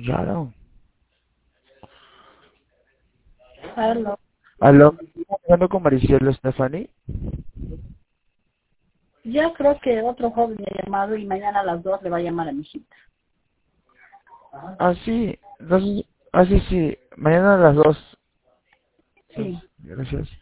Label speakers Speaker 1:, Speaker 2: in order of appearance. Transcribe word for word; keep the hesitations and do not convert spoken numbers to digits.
Speaker 1: Raro.
Speaker 2: Aló.
Speaker 1: ¿Aló? ¿Estoy hablando con Maricielo Stephanie?
Speaker 2: Ya creo que otro joven me ha llamado y mañana a las dos le va a llamar a mi hijita.
Speaker 1: Ah, sí. Entonces, ah, sí, sí. Mañana a las dos.
Speaker 2: Sí.
Speaker 1: Gracias.